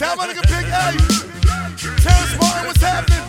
Sound like a big A. Terrence Martin, what's happening?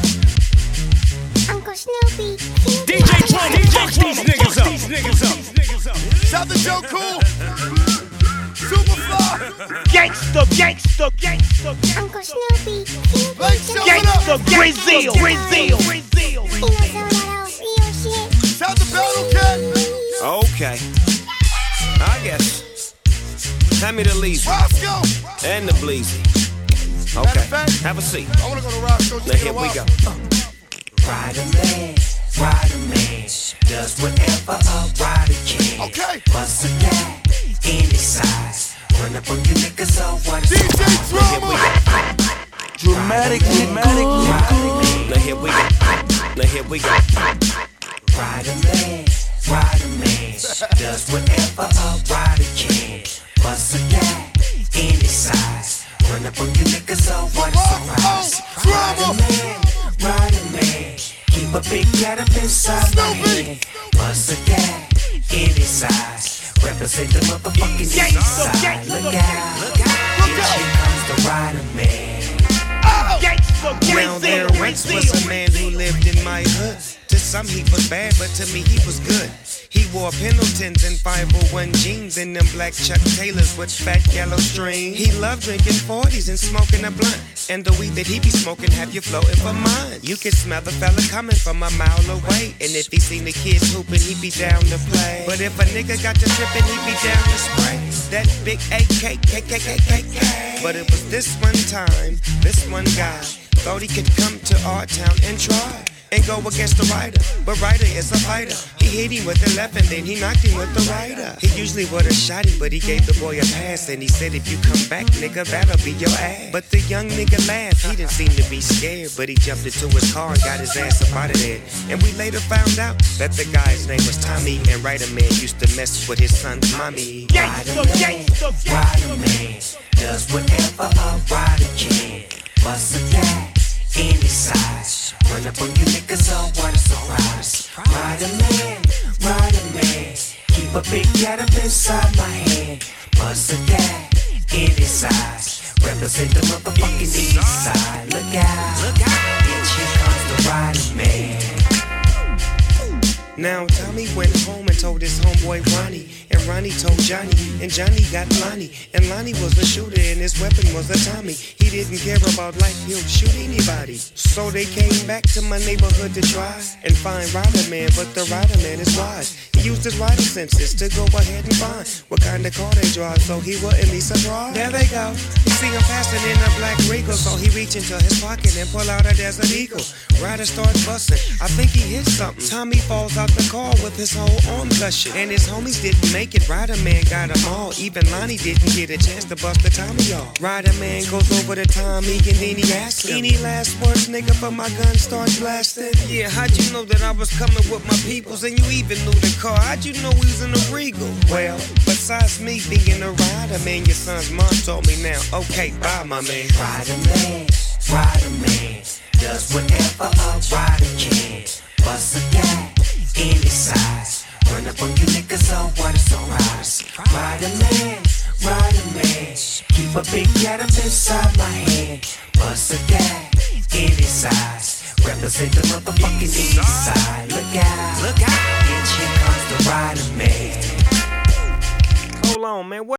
Uncle Snoopy. DJ Trump, these niggas up. Shout to Joe Cool. Superfly. Gangsta. Uncle Snoopy. Like showing up. Brazil. He knows all that real shit. Shout to Battle Cat. Okay. I guess. Hand me the Leezy Roscoe. and the Bleezy. Okay. Have a seat. I wanna go to Roscoe. Now here we go. Rider man, does whatever a rider can. Okay. Bust a cat, any size. Run up on you niggas, so what is DJ Drama. Dramatic. Now here we go. Rider man, does whatever a rider can. Bust a cat, any size. Run up on you niggas, so what is Drama. Rider man, keep a big cat up inside my hand. Bust a cat, any size. Represent the motherfucking east side. Look out, here comes the rider man. Now there once was a man who lived in my hood. To some he was bad, but to me he was good. He wore Pendletons and 501 jeans and them black Chuck Taylors with fat yellow string. He loved drinking 40s and smoking a blunt. And the weed that he be smoking have you floating for mine. You can smell the fella coming from a mile away. And if he seen the kids hooping, he be down to play. But if a nigga got to tripping, he be down to spray that big AK. But it was this one time, this one guy thought he could come to our town and try and go against the rider, but Ryder is a fighter. He hit him with the left and then he knocked him with the rider. He usually would've shot him, but he gave the boy a pass and he said, if you come back, nigga, that'll be your ass. But the young nigga laughed, he didn't seem to be scared, but he jumped into his car and got his ass up out of there. And we later found out that the guy's name was Tommy, and Ryder man used to mess with his son's mommy. Rider man, does whatever a rider can. Bust a cat, any size. Run up on you niggas, oh what a surprise. Rider man, keep a big cat up inside my hand. Bust a cat, any size. Represent the motherfucking east side. Look out, bitch, here comes the rider man. Now Tommy went home and told his homeboy Ronnie, and Ronnie told Johnny, and Johnny got Lonnie, and Lonnie was a shooter and his weapon was a Tommy. He didn't care about life, he'll shoot anybody. So they came back to my neighborhood to try and find Rider Man, but the Rider Man is wise. He used his rider senses to go ahead and find what kind of car they drive, so he wouldn't be surprised. There they go. He see him passing in a black Regal, so he reach into his pocket and pull out a Desert Eagle. Rider starts busting, I think he hit something. Tommy falls out the car with his whole arm gushing, and his homies didn't make it. Rider Man got them all. Even Lonnie didn't get a chance to bust the Tommy off. Rider Man goes over to Tommy and then he asks him, any last words, nigga, but my gun starts blasting? Yeah, how'd you know that I was coming with my peoples and you even knew the car? How'd you know we was in a Regal? Well, besides me being a Rider Man, your son's mom told me now. Okay, bye, my man. Rider man, does whatever a rider can. Bust a cat, any size. Run up on you niggas, oh what a surprise. Rider man, keep a big cat up inside my hand. Bust a cat, any size. Represent the motherfucking east side. Look out, bitch, here comes the rider man. Hold on, man. What?